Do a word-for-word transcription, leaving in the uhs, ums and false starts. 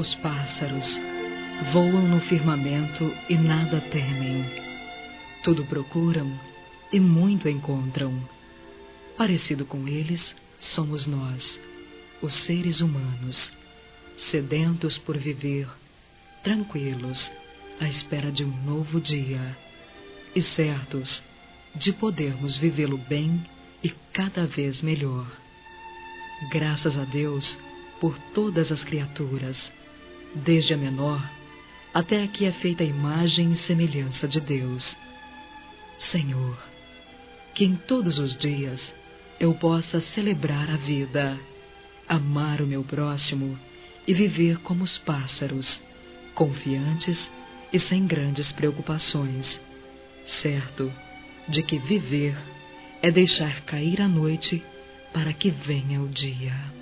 Os pássaros voam no firmamento e nada temem. Tudo procuram e muito encontram. Parecido com eles, somos nós, os seres humanos, sedentos por viver, tranquilos, à espera de um novo dia, e certos de podermos vivê-lo bem e cada vez melhor. Graças a Deus por todas as criaturas, desde a menor até a que é feita a imagem e semelhança de Deus. Senhor, que em todos os dias eu possa celebrar a vida, amar o meu próximo e viver como os pássaros, confiantes e sem grandes preocupações, certo de que viver é deixar cair a noite para que venha o dia.